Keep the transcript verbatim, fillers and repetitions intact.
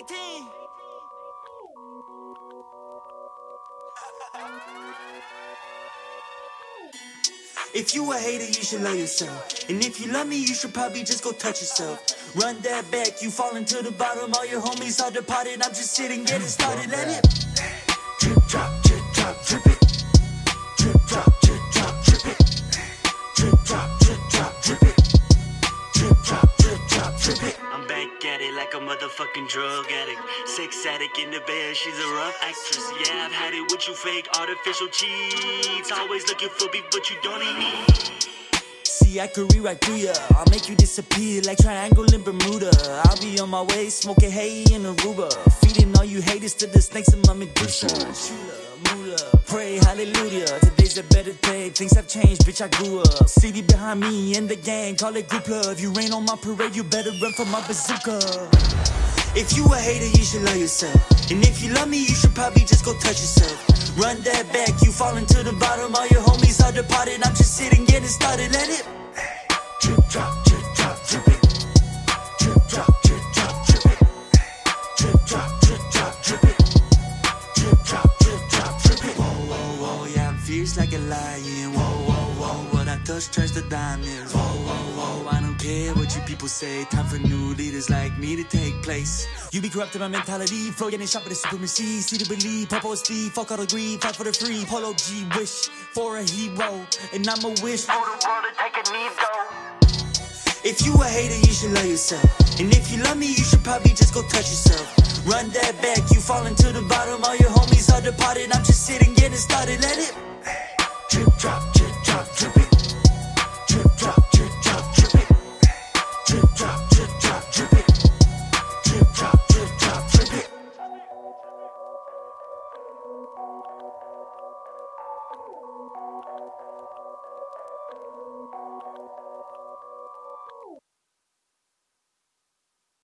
eighteen. If you a hater, you should love yourself. And if you love me, you should probably just go touch yourself. Run that back, you falling to the bottom. All your homies are departed. I'm just sitting, getting started. Let it drip drop, drip drop, drip it. Drip drop, drip drop, drip it. Drip drop, drip drop, drip it. Drip drop, drip drop, drip it. I'm back at it like a motherfucking drug addict. Sex addict in the bed, she's a rough actress. Yeah, I've had it with you fake artificial cheats. Always looking for beef, but you don't eat me. See, I could rewrite through ya. I'll make you disappear like triangle in Bermuda. I'll be on my way, smoking hay in Aruba. Feeding all you haters to the snakes in my Medusa. Shula, mula, pray, hallelujah. Today's a better day, things have changed, bitch, I grew up. City behind me and the gang, call it group love. You rain on my parade, you better run for my bazooka. If you a hater, you should love yourself. And if you love me, you should probably just go touch yourself. Run that back, you falling to the bottom. All your homies are departed. I'm just sitting, getting started. Let it drip drop, drip drop, drip it. Drip drop, drip drop, drip it. Drip drop, drip drop, drip it. Drip drop, drip drop, drip it. Whoa, whoa, whoa, yeah, I'm fierce like a lion. Whoa, whoa, whoa, what I touch turns to diamonds. Whoa, whoa, whoa, I don't care what you people say. Time for new leaders like me to take place. You be corrupting my mentality, flow getting shot with the supremacy. See to believe, purple speed, fuck all the greed, fight for the free. Polo G, wish for a hero, and I'ma wish for the world to take a knee though. If you a hater, you should love yourself. And if you love me, you should probably just go touch yourself. Run that back, you falling to the bottom. All your homies are departed. I'm just sitting, getting started. Let it drip drop.